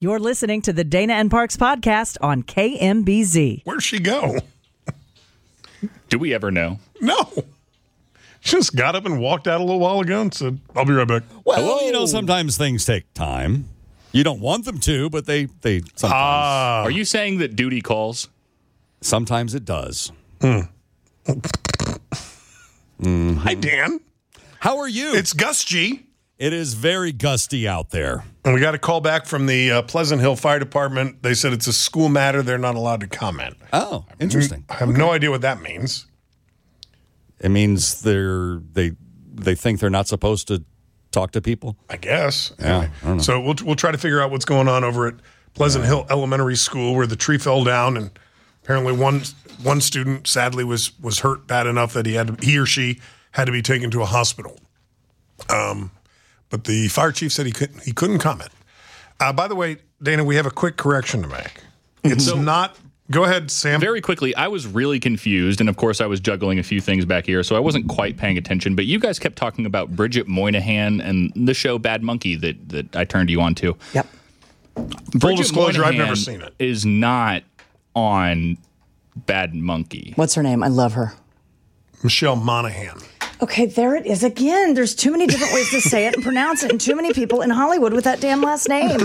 You're listening to the Dana and Parks podcast on KMBZ. Where'd she go? Do we ever know? No. She just got up and walked out a little while ago and said, I'll be right back. Well, sometimes things take time. You don't want them to, but they sometimes. Are you saying that duty calls? Sometimes it does. Hi, Dan. How are you? It's Gus G. It is very gusty out there. And we got a call back from the Pleasant Hill Fire Department. They said it's a school matter. They're not allowed to comment. Oh, interesting. I have no idea what that means. It means they think they're not supposed to talk to people? I guess. Yeah, Anyway. I don't know. So we'll try to figure out what's going on over at Pleasant Hill Elementary School where the tree fell down, and apparently one student sadly was hurt bad enough that he or she had to be taken to a hospital. But the fire chief said he couldn't comment. By the way, Dana, we have a quick correction to make. It's not. Go ahead, Sam. Very quickly, I was really confused, and of course I was juggling a few things back here, so I wasn't quite paying attention, but you guys kept talking about Bridget Moynihan and the show Bad Monkey that I turned you on to. Yep. Full disclosure, I've never seen it. Is not on Bad Monkey. What's her name? I love her. Michelle Monaghan. Okay, there it is again. There's too many different ways to say it and pronounce it, and too many people in Hollywood with that damn last name.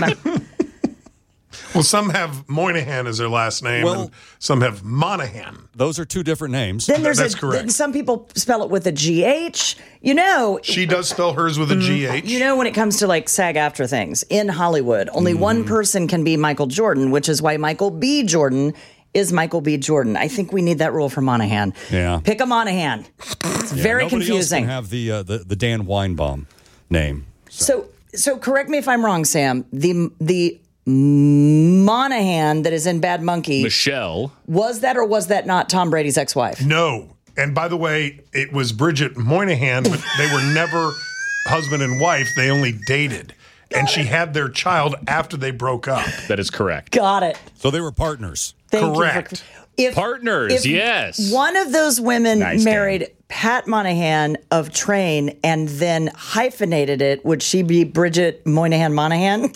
Well, some have Moynihan as their last name, and some have Monaghan. Those are two different names. Then That's correct. Some people spell it with a GH. You know, She does spell hers with a GH. you know when it comes to like SAG-AFTRA things in Hollywood, only one person can be Michael Jordan, which is why Michael B. Jordan is Michael B. Jordan. I think we need that rule for Monaghan. Yeah. Pick a Monaghan. It's very Nobody confusing. else can have the Dan Weinbaum name. So correct me if I'm wrong, Sam. The Monaghan that is in Bad Monkey, Michelle. was that or was that not Tom Brady's ex-wife? No. And by the way, it was Bridget Moynihan, but they were never husband and wife. They only dated. And she had their child after they broke up. That is correct. Got it. So they were partners. Thank Correct. You Partners, if yes. One of those women Nice, married Pat Monahan of Train and then hyphenated it, would she be Bridget Moynihan Monahan?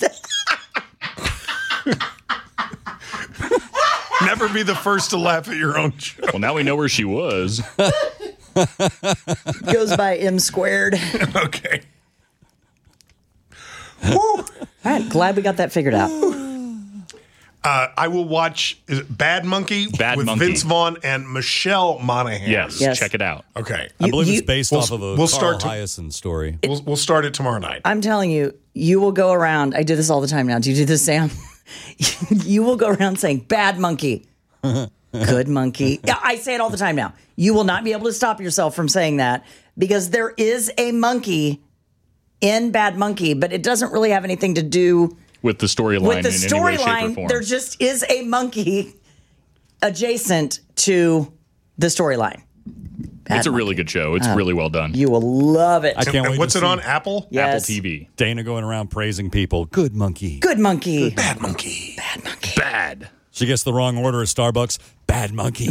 Never be the first to laugh at your own joke. Well, now we know where she was. Goes by M squared. Okay. All right, glad we got that figured out. I will watch Bad Monkey Bad with Monkey. Vince Vaughn and Michelle Monaghan. Yes, Yes. check it out. Okay. I believe you- it's based We'll- off of a we'll Carl start to- Hyacin story. We'll start it tomorrow night. I'm telling you, you will go around. I do this all the time now. Do you do this, Sam? You will go around saying bad monkey, good monkey. Yeah, I say it all the time now. You will not be able to stop yourself from saying that because there is a monkey in Bad Monkey, but it doesn't really have anything to do With the storyline with the in any way, shape, or storyline. form. There just is a monkey adjacent to the storyline. It's a really good show. It's really well done. You will love it. I can't And wait what's to it see on? Apple? Yes. Apple TV. Dana going around praising people. Good monkey. Good monkey. Bad Monkey. Bad monkey. Bad. She gets the wrong order at Starbucks. Bad monkey.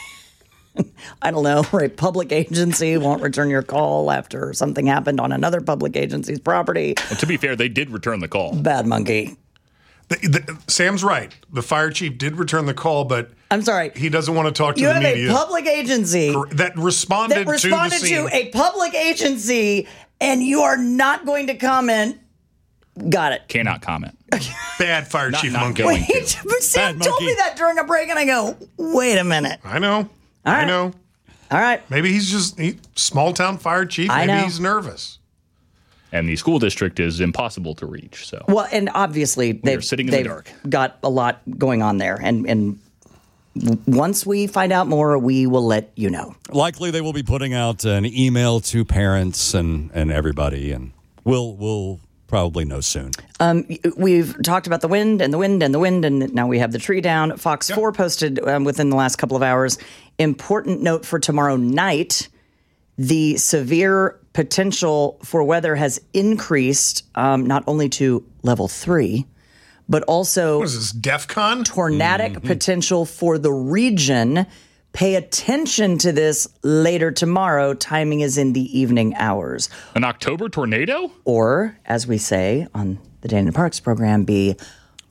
I don't know, or a public agency won't return your call after something happened on another public agency's property. Well, to be fair, they did return the call. Bad monkey. Sam's right. The fire chief did return the call, but I'm sorry. he doesn't want to talk to You the have media. a public agency that responded, that responded to the scene. to a public agency, and you are not going to comment. Got it. Cannot comment. Bad fire chief not monkey. going. Wait, Sam Bad told monkey. me that during a break, and I go, wait a minute. I know. right. I know. All right. Maybe he's just small town fire chief. I Maybe know. he's nervous. And the school district is impossible to reach. So Well, and obviously they've, sitting in the they've dark. got a lot going on there, and once we find out more, we will let you know. Likely they will be putting out an email to parents and everybody, and we'll probably know soon. We've talked about the wind and the wind and the wind, and now we have the tree down. Fox 4 posted within the last couple of hours. Important note for tomorrow night, the severe potential for weather has increased not only to level 3, but also What is this, DEF CON? tornadic potential for the region. Pay attention to this later tomorrow. Timing is in the evening hours. an October tornado? Or, as we say on the Dana and Parks program, be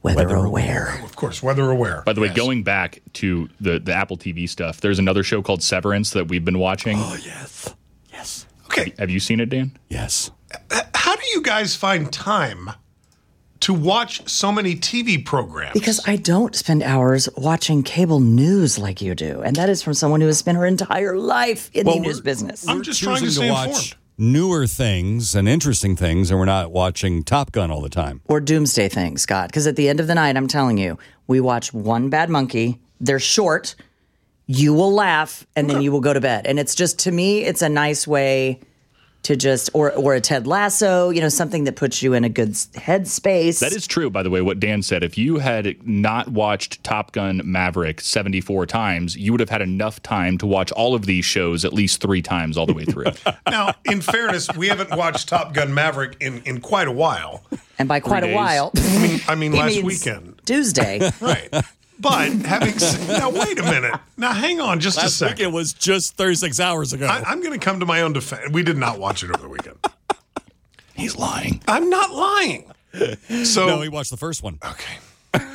Weather aware. Of course, weather aware. By the way, going back to the Apple TV stuff, there's another show called Severance that we've been watching. Oh, yes. Yes. Okay. Have you seen it, Dan? Yes. How do you guys find time to watch so many TV programs? Because I don't spend hours watching cable news like you do. And that is from someone who has spent her entire life in the news business. I'm just trying to Choosing stay watch informed. newer things and interesting things, and we're not watching Top Gun all the time. Or doomsday things, Scott. Because at the end of the night, I'm telling you, we watch one Bad Monkey. They're short. You will laugh, and then you will go to bed. And it's just, to me, it's a nice way to just, or a Ted Lasso, something that puts you in a good headspace. That is true, by the way, what Dan said. If you had not watched Top Gun Maverick 74 times, you would have had enough time to watch all of these shows at least 3 times all the way through. Now, in fairness, we haven't watched Top Gun Maverick in quite a while. And by quite a days. while, I mean he last means weekend. Tuesday. Right. But now wait a minute. Now hang on just a Last second. weekend was just 36 hours ago. I'm going to come to my own defense. We did not watch it over the weekend. He's lying. I'm not lying. So no, we watched the first one. okay.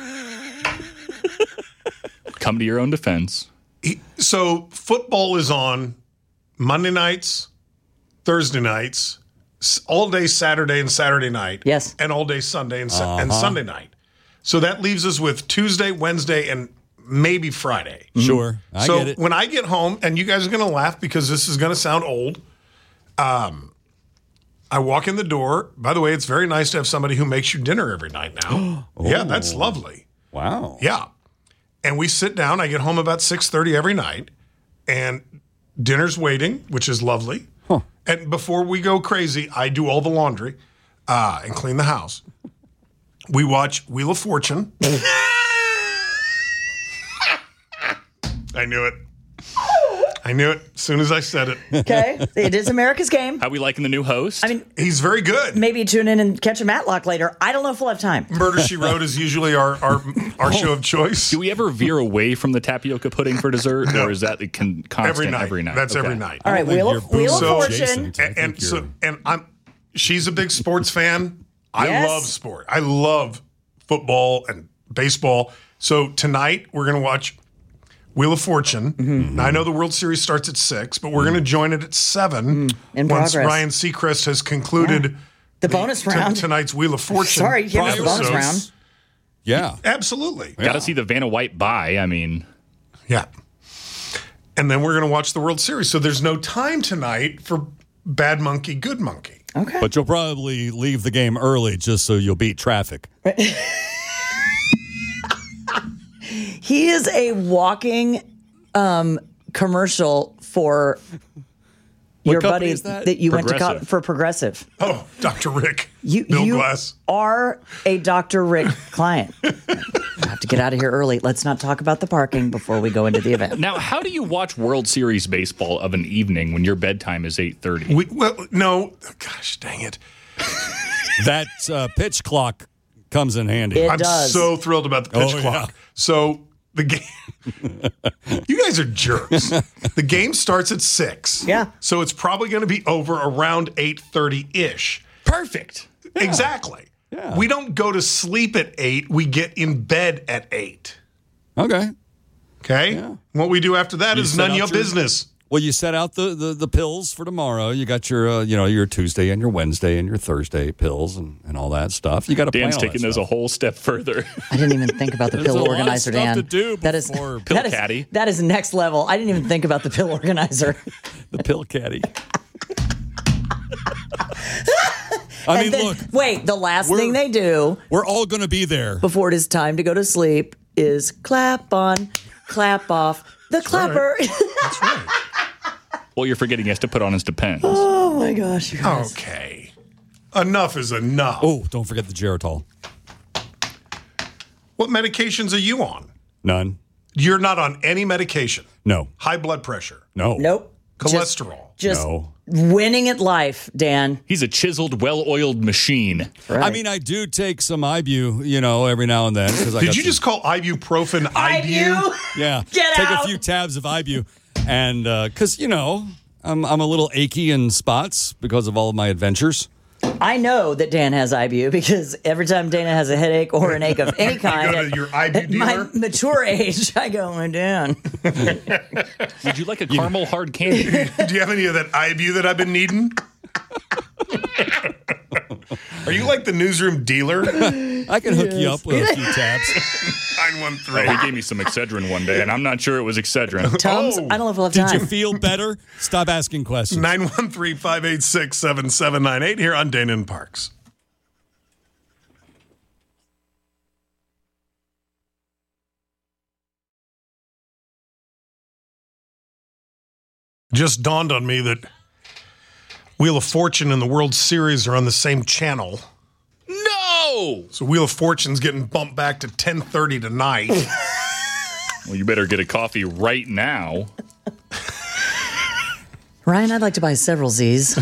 Come to your own defense. So football is on Monday nights, Thursday nights, all day Saturday and Saturday night. Yes. And all day Sunday and Sunday night. So that leaves us with Tuesday, Wednesday, and maybe Friday. Sure. I So get it. when I get home, and you guys are going to laugh because this is going to sound old, I walk in the door. By the way, it's very nice to have somebody who makes you dinner every night now. Yeah, that's lovely. Wow. Yeah. And we sit down. I get home about 6:30 every night, and dinner's waiting, which is lovely. Huh. And before we go crazy, I do all the laundry and clean the house. We watch Wheel of Fortune. I knew it. I knew it as soon as I said it. Okay. It is America's game. How we liking the new host? I mean, He's very good. maybe tune in and catch a Matlock later. I don't know if we'll have time. Murder, She Wrote is usually our show of choice. do we ever veer away from the tapioca pudding for dessert, or is that the constant Every night. That's Okay. every night. All right, think Wheel you're of Wheel of so Fortune. She's a big sports fan. I Yes. love sport. I love football and baseball. So tonight we're going to watch Wheel of Fortune. Now, I know the World Series starts at 6, but we're going to join it at 7 In once progress. Ryan Seacrest has concluded The bonus round. tonight's Wheel of Fortune. Sorry, you missed the bonus episodes. round. Yeah. Absolutely. Got to see the Vanna White bye. I mean, Yeah. And then we're going to watch the World Series. So there's no time tonight for Bad Monkey, Good Monkey. Okay. But you'll probably leave the game early just so you'll beat traffic. He is a walking commercial for your company buddy is that? you went to Progressive. for Progressive. Oh, Dr. Rick. You Bill Glass. are a Dr. Rick client. I have to get out of here early. Let's not talk about the parking before we go into the event. now how do you watch World Series baseball of an evening when your bedtime is 8:30? Well, no. Gosh, dang it. That pitch clock comes in handy. It I'm does. so thrilled about the pitch Oh, clock. yeah. So the game, you guys are jerks. The game starts at 6. Yeah. So it's probably going to be over around 8:30-ish. Perfect. Exactly. Yeah. We don't go to sleep at 8. We get in bed at 8. Okay. Okay. Yeah. What we do after that is set none of out your your- business. Well, you set out the pills for tomorrow. You got your your Tuesday and your Wednesday and your Thursday pills and all that stuff. You got to plan Dan's all that taking those a stuff. whole step further. I didn't even think about the There's pill a lot of organizer, stuff Dan. to do that is before Pill that is- caddy. that is next level. I didn't even think about the pill organizer. The pill caddy. And then- look, wait, the last thing they do we're all going to be there. before it is time to go to sleep is clap on, clap off the clapper. That's right. Well, you're forgetting he has to put on his Depends. Oh my gosh, you guys. Okay. Enough is enough. Oh, don't forget the Geritol. What medications are you on? None. You're not on any medication. No. High blood pressure, No. Nope. cholesterol. Just No. winning at life, Dan. He's a chiseled, well-oiled machine. Right. I mean, I do take some Ibu, every now and then. Did you just call ibuprofen Ibu? Yeah. Get take out. a few tabs of Ibu. And because, I'm a little achy in spots because of all of my adventures. I know that Dan has IBU because every time Dana has a headache or an ache of any kind, go to your IBU at my dealer? mature age, I go, Dan. Would you like a caramel hard candy? Do you have any of that IBU that I've been needing? Are you like the newsroom dealer? I can hook you up with a few tabs. 913. He gave me some Excedrin one day, and I'm not sure it was Excedrin. Tums, Oh. I don't know if we'll have Did time. you feel better? Stop asking questions. 913-586-7798 here on Dana and Parks. Just dawned on me that Wheel of Fortune and the World Series are on the same channel. No! So Wheel of Fortune's getting bumped back to 10:30 tonight. Well, you better get a coffee right now. Ryan, I'd like to buy several Z's.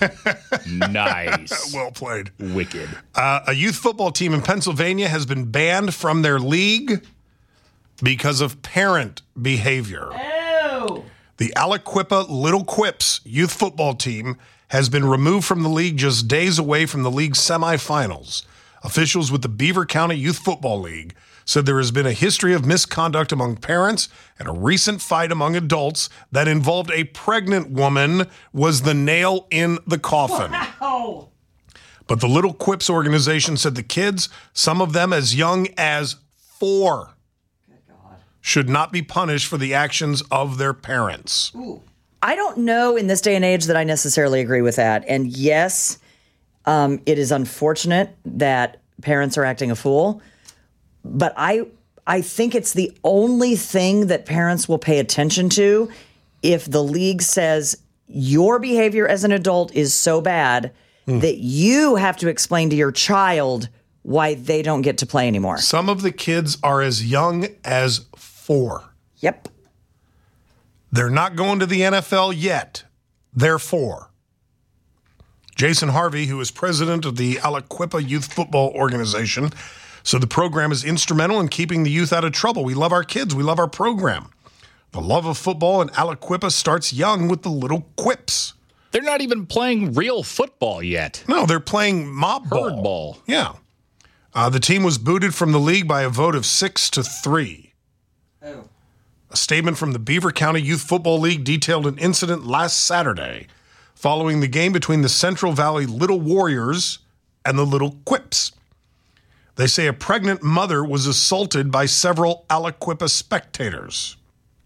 Nice. Well played. Wicked. A youth football team in Pennsylvania has been banned from their league because of parent behavior. The Aliquippa Little Quips youth football team has been removed from the league just days away from the league's semifinals. Officials with the Beaver County Youth Football League said there has been a history of misconduct among parents, and a recent fight among adults that involved a pregnant woman was the nail in the coffin. Oh. But the Little Quips organization said the kids, some of them as young as 4, should not be punished for the actions of their parents. I don't know in this day and age that I necessarily agree with that. And yes, it is unfortunate that parents are acting a fool. But I think it's the only thing that parents will pay attention to if the league says your behavior as an adult is so bad that you have to explain to your child why they don't get to play anymore. Some of the kids are as young as 4. Yep. They're not going to the NFL yet. They're 4. Jason Harvey, who is president of the Aliquippa Youth Football Organization, so the program is instrumental in keeping the youth out of trouble. We love our kids. We love our program. The love of football in Aliquippa starts young with the Little Quips. They're not even playing real football yet. No, they're playing mob ball. Herd ball. Yeah. The team was booted from the league by a vote of 6-3. Oh. A statement from the Beaver County Youth Football League detailed an incident last Saturday following the game between the Central Valley Little Warriors and the Little Quips. They say a pregnant mother was assaulted by several Aliquippa spectators.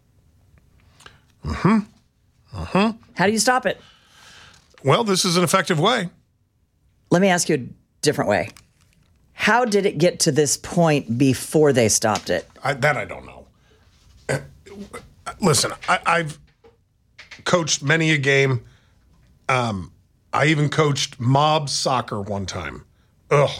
How do you stop it? Well, this is an effective way. Let me ask you a different way. How did it get to this point before they stopped it? That I don't know. Listen, I've coached many a game. I even coached mob soccer one time. Ugh.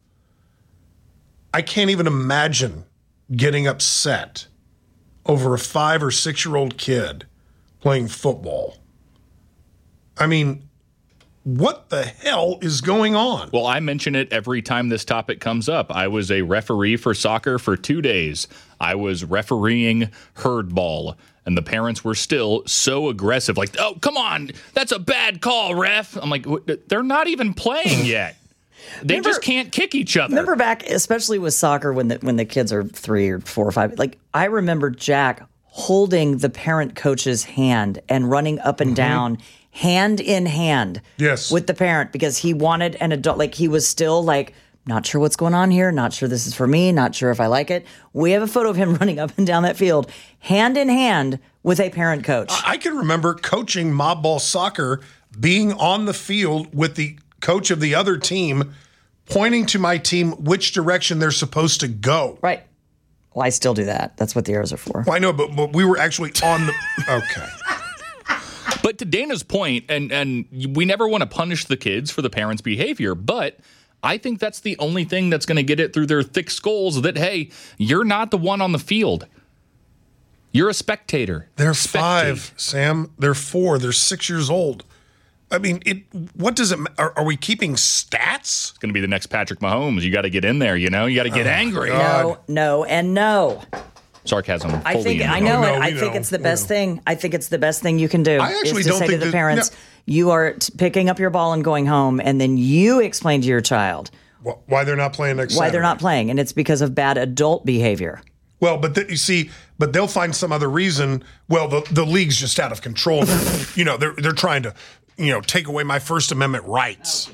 I can't even imagine getting upset over a 5 or 6 year old kid playing football. I mean, what the hell is going on? Well, I mention it every time this topic comes up. I was a referee for soccer for 2 days. I was refereeing herd ball, and the parents were still so aggressive, like, oh, come on, that's a bad call, ref. I'm like, they're not even playing yet. They just can't kick each other. Remember back, especially with soccer, when the kids are 3 or 4 or 5. Like I remember Jack holding the parent coach's hand and running up and down, hand in hand, Yes. with the parent because he wanted an adult. Like he was still like, not sure what's going on here, not sure this is for me, not sure if I like it. We have a photo of him running up and down that field, hand in hand with a parent coach. I can remember coaching mob ball soccer, being on the field with the coach of the other team, pointing to my team which direction they're supposed to go. Right. Well, I still do that. That's what the arrows are for. Well, I know, but we were actually on the. Okay. But to Dana's point, and we never want to punish the kids for the parents' behavior, but I think that's the only thing that's going to get it through their thick skulls that, hey, you're not the one on the field. You're a spectator. They're Spectate. 5, Sam. They're 4. They're 6 years old. I mean, what does it? Are we keeping stats? It's going to be the next Patrick Mahomes. You got to get in there, you know? You got to get angry. No, no, and no. sarcasm. I fully think in I there. know No, it. I we think know. it's the We best know. thing. I think it's the best thing you can do. I actually is to don't say think to the that- parents, you are picking up your ball and going home, and then you explain to your child Why they're not playing next why Saturday. they're not playing, and it's because of bad adult behavior. Well, but you see, but they'll find some other reason. Well, the league's just out of control. They're trying to, take away my First Amendment rights.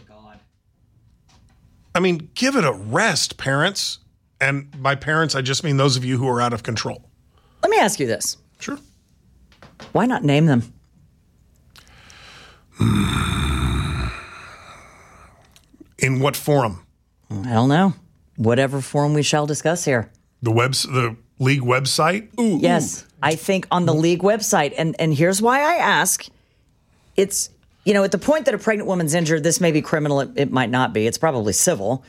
I mean, give it a rest, parents. And by parents, I just mean those of you who are out of control. Let me ask you this: Sure. why not name them? In what forum? I don't know. Whatever form we shall discuss here. The league website? Yes, I think on the league website. And here's why I ask. It's, at the point that a pregnant woman's injured, this may be criminal. It might not be. It's probably civil.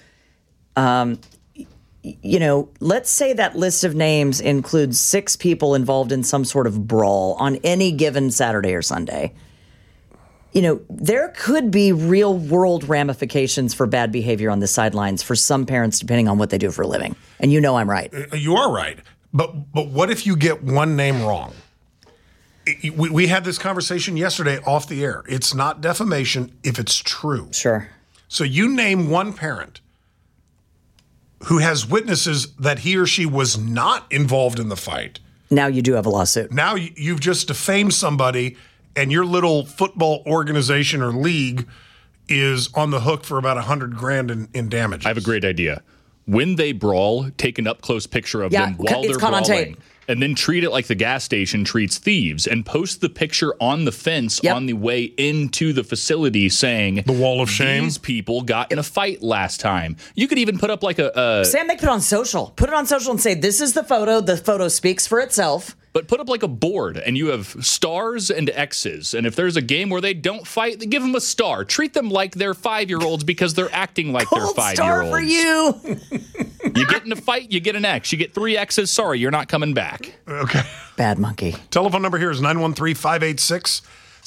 Let's say that list of names includes 6 people involved in some sort of brawl on any given Saturday or Sunday. There could be real world ramifications for bad behavior on the sidelines for some parents, depending on what they do for a living. And I'm right. You are right. But what if you get one name wrong? We had this conversation yesterday off the air. It's not defamation if it's true. Sure. So you name one parent who has witnesses that he or she was not involved in the fight. Now you do have a lawsuit. Now you've just defamed somebody, and your little football organization or league is on the hook for about $100,000 in damages. I have a great idea. When they brawl, take an up-close picture of Yeah, them while it's they're caught on brawling. tape. And then treat it like the gas station treats thieves and post the picture on the fence Yep. on the way into the facility saying, The wall of shame? These people got in a fight last time. You could even put up like Sam, they put it on social. Put it on social and say, this is the photo. The photo speaks for itself. But put up like a board, and you have stars and X's. And if there's a game where they don't fight, they give them a star. Treat them like they're 5-year-olds because they're acting like Gold they're 5-year-olds. star for you. You get in a fight, you get an X. You get 3 X's. Sorry, you're not coming back. Okay. Bad monkey. Telephone number here is 913-586-7798,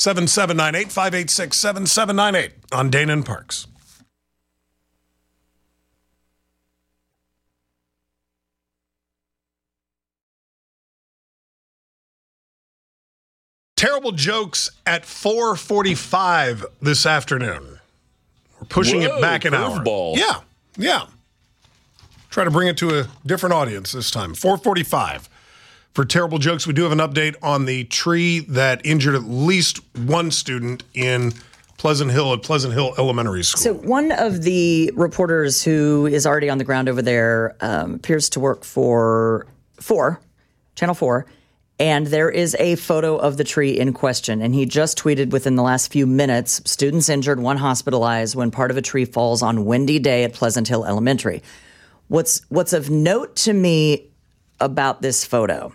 586-7798 on Dana and Parks. Terrible jokes at 4:45 this afternoon. We're pushing Whoa, it back an hour. curveball. Yeah. Try to bring it to a different audience this time. 4:45 for terrible jokes. We do have an update on the tree that injured at least one student in Pleasant Hill at Pleasant Hill Elementary School. So one of the reporters who is already on the ground over there appears to work for Channel 4, and there is a photo of the tree in question. And he just tweeted within the last few minutes, students injured, 1 hospitalized when part of a tree falls on windy day at Pleasant Hill Elementary. What's of note to me about this photo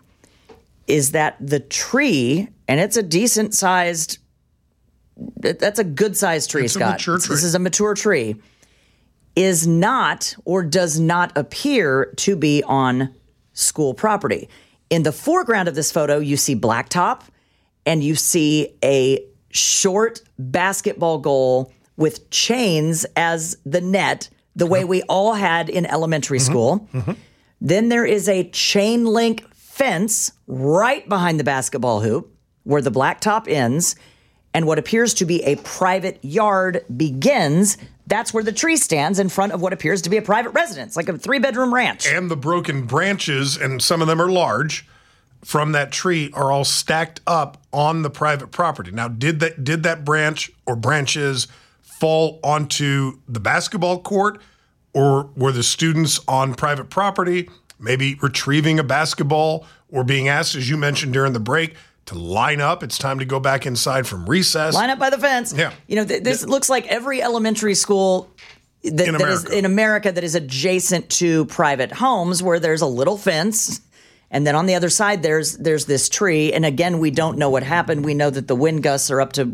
is that the tree, and it's a decent sized, that's a good sized tree, It's a Scott. mature tree. This is a mature tree, is not or does not appear to be on school property. In the foreground of this photo, you see blacktop and you see a short basketball goal with chains as the net, the way we all had in elementary school. Then there is a chain link fence right behind the basketball hoop where the blacktop ends and what appears to be a private yard begins. That's where the tree stands in front of what appears to be a private residence, like a 3-bedroom ranch. And the broken branches, and some of them are large, from that tree are all stacked up on the private property. Now, did that branch or branches fall onto the basketball court, or were the students on private property, maybe retrieving a basketball or being asked, as you mentioned during the break, to line up? It's time to go back inside from recess. Line up by the fence. Yeah. This looks like every elementary school that is in America that is adjacent to private homes where there's a little fence. And then on the other side, there's this tree. And again, we don't know what happened. We know that the wind gusts are up to,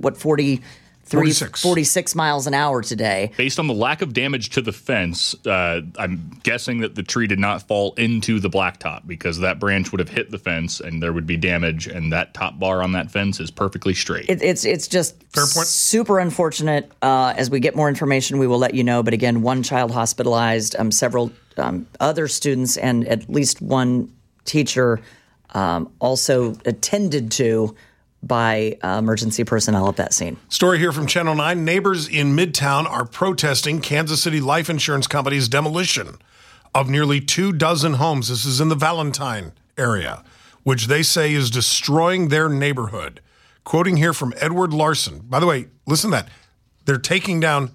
46 miles an hour today. Based on the lack of damage to the fence, I'm guessing that the tree did not fall into the blacktop because that branch would have hit the fence and there would be damage, and that top bar on that fence is perfectly straight. It's just Fair point. super unfortunate. As we get more information, we will let you know. But again, 1 child hospitalized, several other students, and at least 1 teacher also attended to by emergency personnel at that scene. Story here from Channel 9. Neighbors in Midtown are protesting Kansas City Life Insurance Company's demolition of nearly 24 homes. This is in the Valentine area, which they say is destroying their neighborhood. Quoting here from Edward Larson. By the way, listen to that. They're taking down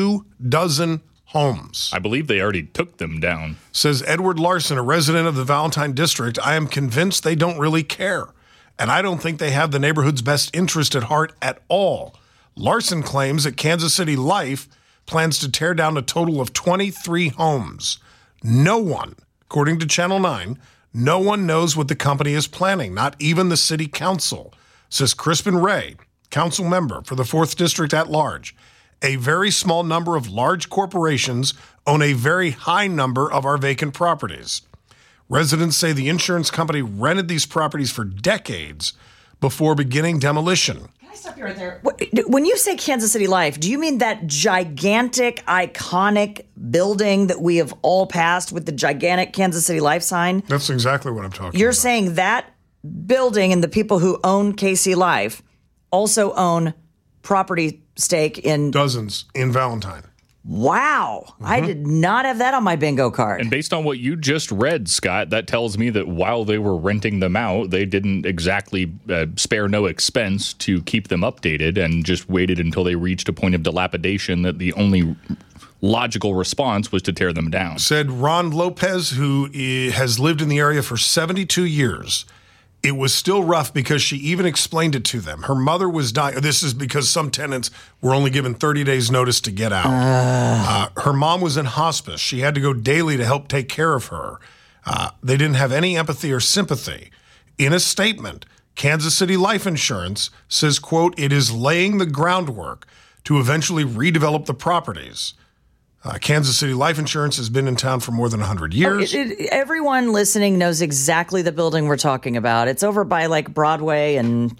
24 homes. I believe they already took them down. Says Edward Larson, a resident of the Valentine district. I am convinced they don't really care. And I don't think they have the neighborhood's best interest at heart at all. Larson claims that Kansas City Life plans to tear down a total of 23 homes. No one, according to Channel 9, no one knows what the company is planning, not even the city council, says Crispin Ray, council member for the 4th District at large. A very small number of large corporations own a very high number of our vacant properties. Residents say the insurance company rented these properties for decades before beginning demolition. Can I stop you right there? When you say Kansas City Life, do you mean that gigantic, iconic building that we have all passed with the gigantic Kansas City Life sign? That's exactly what I'm talking about. You're saying that building and the people who own KC Life also own property stake in dozens in Valentine. Wow. I did not have that on my bingo card. And based on what you just read, Scott, that tells me that while they were renting them out, they didn't exactly spare no expense to keep them updated and just waited until they reached a point of dilapidation that the only logical response was to tear them down. Said Ron Lopez, who has lived in the area for 72 years. It was still rough because she even explained it to them. Her mother was dying. This is because some tenants were only given 30 days notice to get out. Her mom was in hospice. She had to go daily to help take care of her. They didn't have any empathy or sympathy. In a statement, Kansas City Life Insurance says, quote, it is laying the groundwork to eventually redevelop the properties. Kansas City Life Insurance has been in town for more than 100 years. Everyone listening knows exactly the building we're talking about. It's over by like Broadway and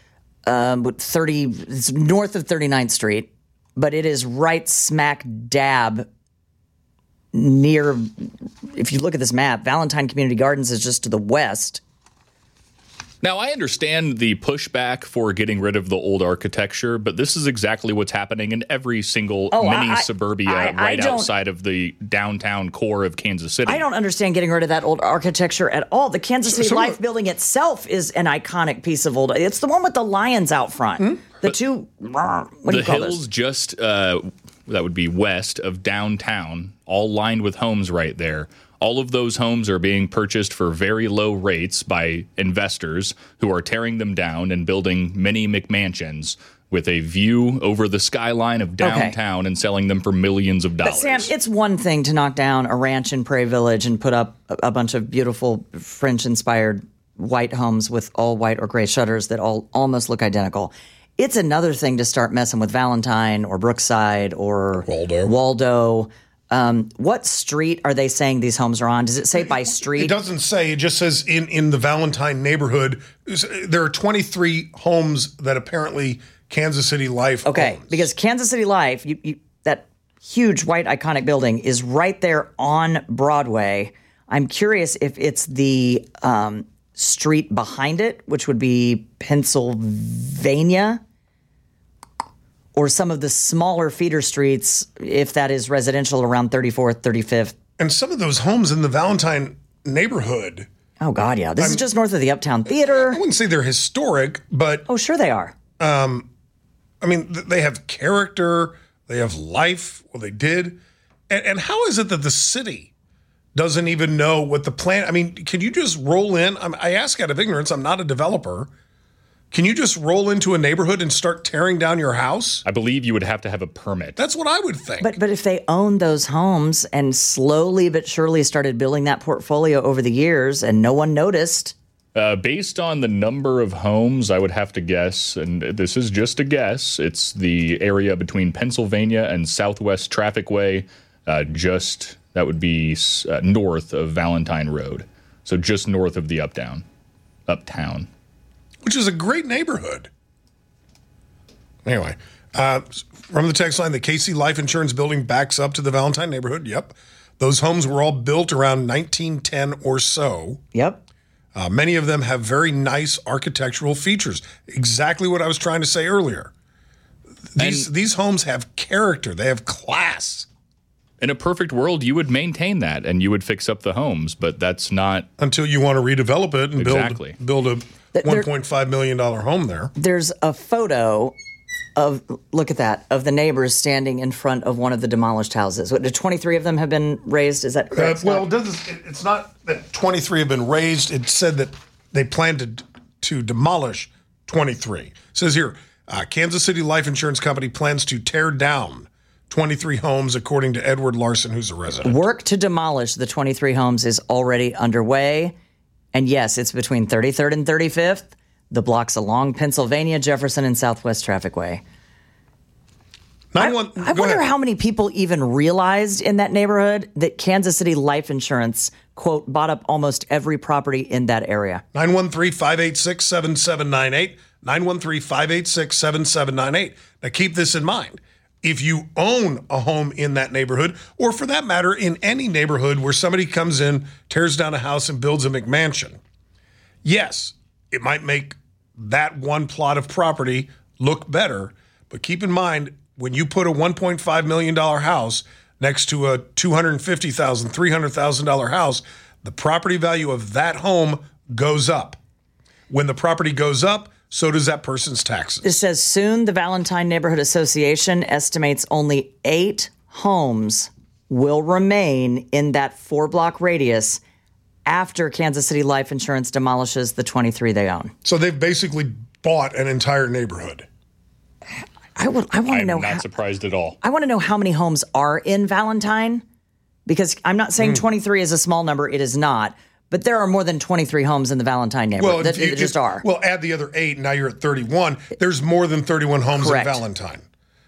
it's north of 39th Street, but it is right smack dab near, if you look at this map, Valentine Community Gardens is just to the west. Now, I understand the pushback for getting rid of the old architecture, but this is exactly what's happening in every single mini suburbia right outside of the downtown core of Kansas City. I don't understand getting rid of that old architecture at all. The Kansas City Life building itself is an iconic piece of old. It's the one with the lions out front. The two, what do you call hills this? Just, that would be west of downtown, all lined with homes right there. All of those homes are being purchased for very low rates by investors who are tearing them down and building mini McMansions with a view over the skyline of downtown and selling them for millions of dollars. But Sam, it's one thing to knock down a ranch in Prairie Village and put up a bunch of beautiful French-inspired white homes with all white or gray shutters that all almost look identical. It's another thing to start messing with Valentine or Brookside or Waldo. What street are they saying these homes are on? Does it say by street? It doesn't say. It just says in the Valentine neighborhood. There are 23 homes that apparently Kansas City Life owns. Because Kansas City Life, that huge white iconic building is right there on Broadway. I'm curious if it's the street behind it, which would be Pennsylvania, or some of the smaller feeder streets, if that is residential, around 34th, 35th. And some of those homes in the Valentine neighborhood. Oh, God, yeah. This is just north of the Uptown Theater. I wouldn't say they're historic, but... Oh, sure they are. I mean, they have character. They have life. Well, they did. And how is it that the city doesn't even know what the plan... I mean, can you just roll in? I ask out of ignorance. I'm not a developer. Can you just roll into a neighborhood and start tearing down your house? I believe you would have to have a permit. That's what I would think. But if they owned those homes and slowly but surely started building that portfolio over the years and no one noticed... Based on the number of homes, I would have to guess, and this is just a guess, it's the area between Pennsylvania and Southwest Traffic Way, that would be north of Valentine Road. So just north of the Uptown. Which is a great neighborhood. Anyway, from the text line, the KC Life Insurance building backs up to the Valentine neighborhood. Yep. Those homes were all built around 1910 or so. Yep. Many of them have very nice architectural features. Exactly what I was trying to say earlier. These homes have character. They have class. In a perfect world, you would maintain that and you would fix up the homes, but that's not until you want to redevelop it and build a $1.5 million home there. There's a photo of, look at that, of the neighbors standing in front of one of the demolished houses. What, 23 of them have been raised? Is that correct? It's not that 23 have been raised. It said that they plan to demolish 23. It says here, Kansas City Life Insurance Company plans to tear down 23 homes, according to Edward Larson, who's a resident. Work to demolish the 23 homes is already underway. And yes, it's between 33rd and 35th, the blocks along Pennsylvania, Jefferson, and Southwest Traffic Way. I wonder how many people even realized in that neighborhood that Kansas City Life Insurance, quote, bought up almost every property in that area. 913-586-7798. 913-586-7798. Now keep this in mind. If you own a home in that neighborhood, or for that matter, in any neighborhood where somebody comes in, tears down a house, and builds a McMansion, yes, it might make that one plot of property look better. But keep in mind, when you put a $1.5 million house next to a $250,000, $300,000 house, the property value of that home goes up. When the property goes up, so does that person's taxes. It says soon the Valentine Neighborhood Association estimates only 8 homes will remain in that 4-block radius after Kansas City Life Insurance demolishes the 23 they own. So they've basically bought an entire neighborhood. I want to know. I'm not surprised at all. I want to know how many homes are in Valentine, because I'm not saying 23 is a small number. It is not. But there are more than 23 homes in the Valentine neighborhood. Well, there just are. Well, add the other 8, now you're at 31. There's more than 31 homes Correct. in Valentine.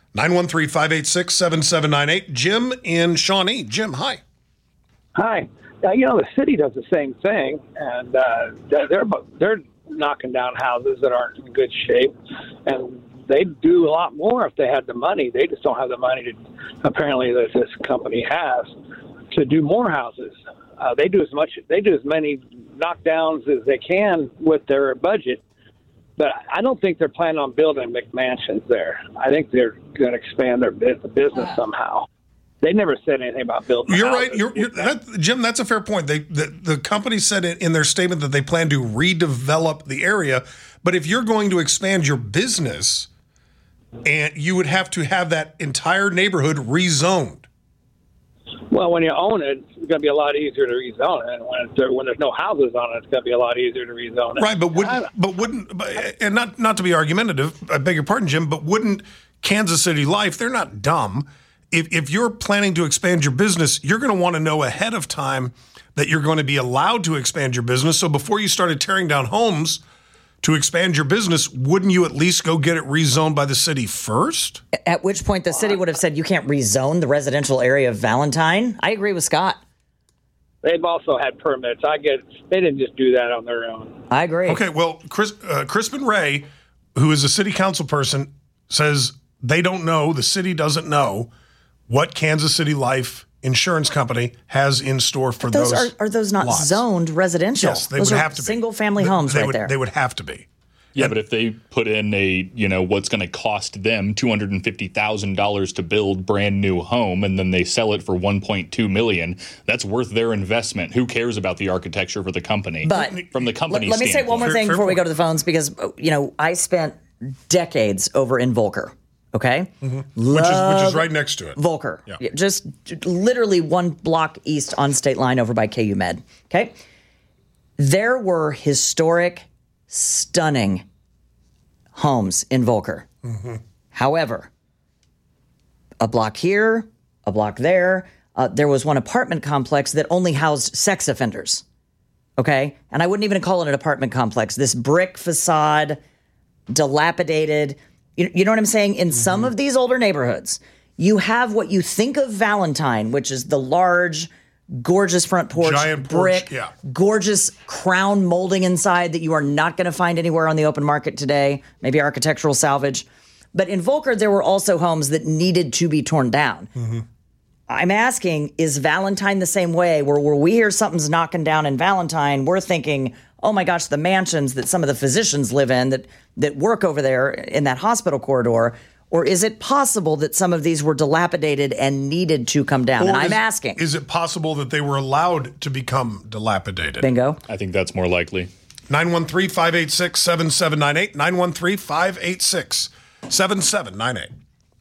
913-586-7798. Jim in Shawnee. Jim, hi. Hi. The city does the same thing, and they're knocking down houses that aren't in good shape, and they'd do a lot more if they had the money. They just don't have the money to, apparently, that this company has, to do more houses. They do as many knockdowns as they can with their budget, but I don't think they're planning on building McMansions there. I think they're going to expand their business somehow. They never said anything about building. You're houses. right. Jim, that's a fair point. The company said in their statement that they plan to redevelop the area, but if you're going to expand your business, and you would have to have that entire neighborhood rezoned. Well, when you own it, it's going to be a lot easier to rezone it. And when there's no houses on it, it's going to be a lot easier to rezone it. Right, but wouldn't, and not to be argumentative, I beg your pardon, Jim, but wouldn't Kansas City Life, they're not dumb. If you're planning to expand your business, you're going to want to know ahead of time that you're going to be allowed to expand your business. So before you started tearing down homes to expand your business, wouldn't you at least go get it rezoned by the city first? At which point the city would have said you can't rezone the residential area of Valentine. I agree with Scott. They've also had permits. I get they didn't just do that on their own. I agree. Okay, well, Crispin Ray, who is a city council person, says they don't know, the city doesn't know what Kansas City Life Insurance Company has in store for those. Are those not lots. Zoned residential? Yes, they those would are have to be. Single-family homes right there. They would have to be. Yeah, but if they put in what's going to cost them $250,000 to build brand new home, and then they sell it for $1.2 million, that's worth their investment. Who cares about the architecture for the company? But from the company let me say one more thing before we go to the phones, because I spent decades over in Volker. Okay, Which is right next to it. Volker, Yeah. just literally one block east on State Line over by KU Med. Okay, there were historic, stunning homes in Volker. However, a block here, a block there, there was one apartment complex that only housed sex offenders. Okay, and I wouldn't even call it an apartment complex. This brick facade, dilapidated. You know what I'm saying? In some of these older neighborhoods, you have what you think of Valentine, which is the large, gorgeous front porch, Giant brick, porch, yeah. gorgeous crown molding inside that you are not going to find anywhere on the open market today, maybe architectural salvage. But in Volker, there were also homes that needed to be torn down. I'm asking, is Valentine the same way, where we hear something's knocking down in Valentine, we're thinking, oh my gosh, the mansions that some of the physicians live in that work over there in that hospital corridor? Or is it possible that some of these were dilapidated and needed to come down? And I'm asking. Is it possible that they were allowed to become dilapidated? Bingo. I think that's more likely. 913-586-7798. 913-586-7798.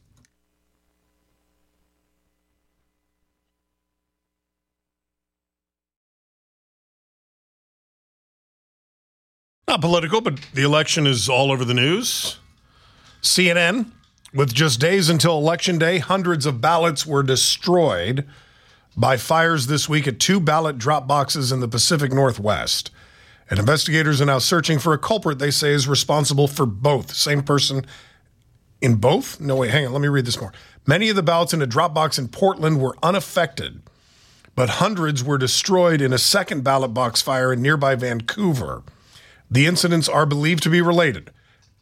Not political, but the election is all over the news. CNN, with just days until Election Day, hundreds of ballots were destroyed by fires this week at 2 ballot drop boxes in the Pacific Northwest. And investigators are now searching for a culprit they say is responsible for both. Same person in both? No, wait, hang on. Let me read this more. Many of the ballots in a drop box in Portland were unaffected, but hundreds were destroyed in a second ballot box fire in nearby Vancouver. The incidents are believed to be related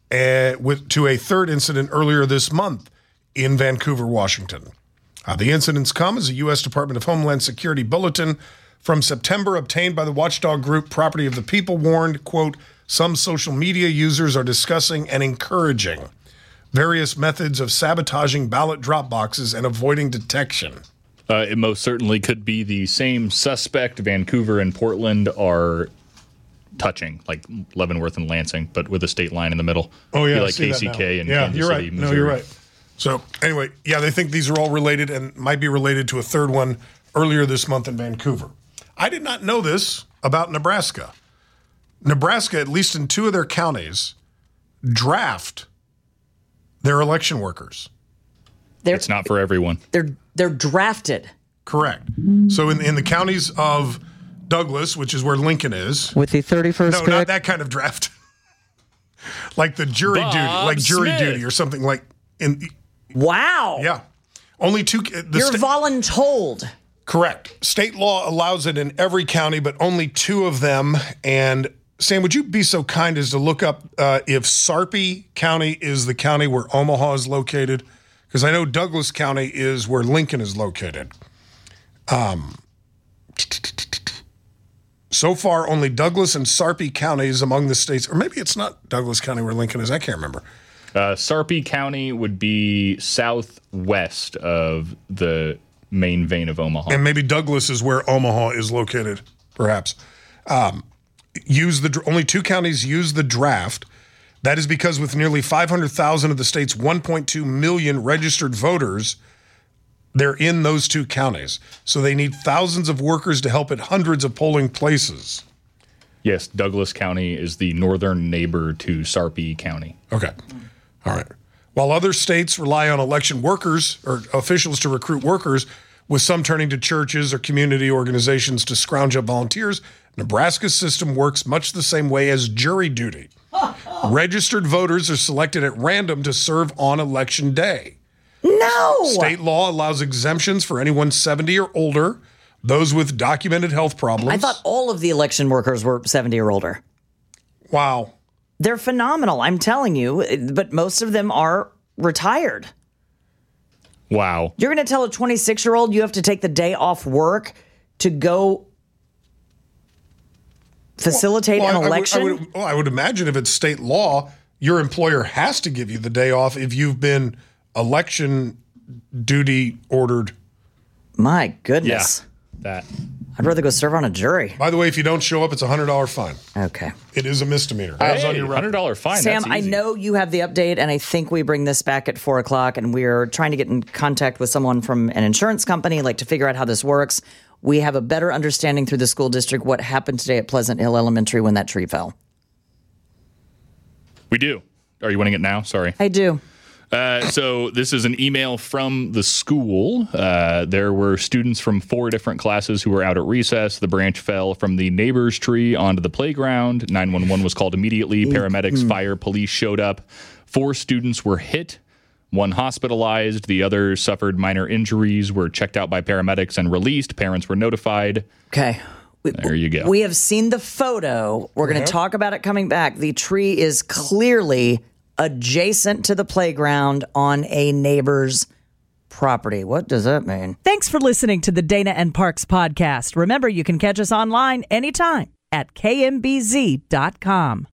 to a third incident earlier this month in Vancouver, Washington. The incidents come as a U.S. Department of Homeland Security bulletin from September obtained by the watchdog group Property of the People warned, quote, some social media users are discussing and encouraging various methods of sabotaging ballot drop boxes and avoiding detection. It most certainly could be the same suspect. Vancouver and Portland are touching, like Leavenworth and Lansing, but with a state line in the middle. Oh, yeah. Like KCK and yeah, Kansas you're City, right. Missouri. No, you're right. So anyway, yeah, they think these are all related and might be related to a third one earlier this month in Vancouver. I did not know this about Nebraska. Nebraska, at least in 2 of their counties, draft their election workers. It's not for everyone. They're drafted. Correct. So in the counties of Douglas, which is where Lincoln is. With the 31st No, pick? not that kind of draft. Like the jury duty, like jury Smith. duty or something like in. Wow. Yeah. Only 2. You're voluntold. Correct. State law allows it in every county, but only 2 of them. And Sam, would you be so kind as to look up if Sarpy County is the county where Omaha is located? Because I know Douglas County is where Lincoln is located. So far, only Douglas and Sarpy counties among the states, or maybe it's not Douglas County where Lincoln is. I can't remember. Sarpy County would be southwest of the main vein of Omaha. And maybe Douglas is where Omaha is located, perhaps. Only 2 counties use the draft. That is because with nearly 500,000 of the state's 1.2 million registered voters, they're in those 2 counties. So they need thousands of workers to help at hundreds of polling places. Yes, Douglas County is the northern neighbor to Sarpy County. Okay. All right. While other states rely on election workers or officials to recruit workers, with some turning to churches or community organizations to scrounge up volunteers, Nebraska's system works much the same way as jury duty. Registered voters are selected at random to serve on Election Day. No. State law allows exemptions for anyone 70 or older, those with documented health problems. I thought all of the election workers were 70 or older. Wow. They're phenomenal, I'm telling you, but most of them are retired. Wow. You're going to tell a 26-year-old you have to take the day off work to go facilitate an election? I would imagine if it's state law, your employer has to give you the day off if you've been election duty ordered. My goodness. That. I'd rather go serve on a jury. By the way, if you don't show up, it's a $100 fine. Okay. It is a misdemeanor. Hey, on your record. $100 fine. Sam, that's I easy. know you have the update, and I think we bring this back at 4 o'clock, and we're trying to get in contact with someone from an insurance company, like to figure out how this works. We have a better understanding through the school district what happened today at Pleasant Hill Elementary when that tree fell. We do. Are you wanting it now? Sorry. I do. So this is an email from the school. There were students from 4 different classes who were out at recess. The branch fell from the neighbor's tree onto the playground. 911 was called immediately. Paramedics, fire, police showed up. 4 students were hit. 1 hospitalized. The others suffered minor injuries, were checked out by paramedics and released. Parents were notified. Okay. There you go. We have seen the photo. We're going to talk about it coming back. The tree is clearly adjacent to the playground on a neighbor's property. What does that mean? Thanks for listening to the Dana and Parks podcast. Remember, you can catch us online anytime. at kmbz.com.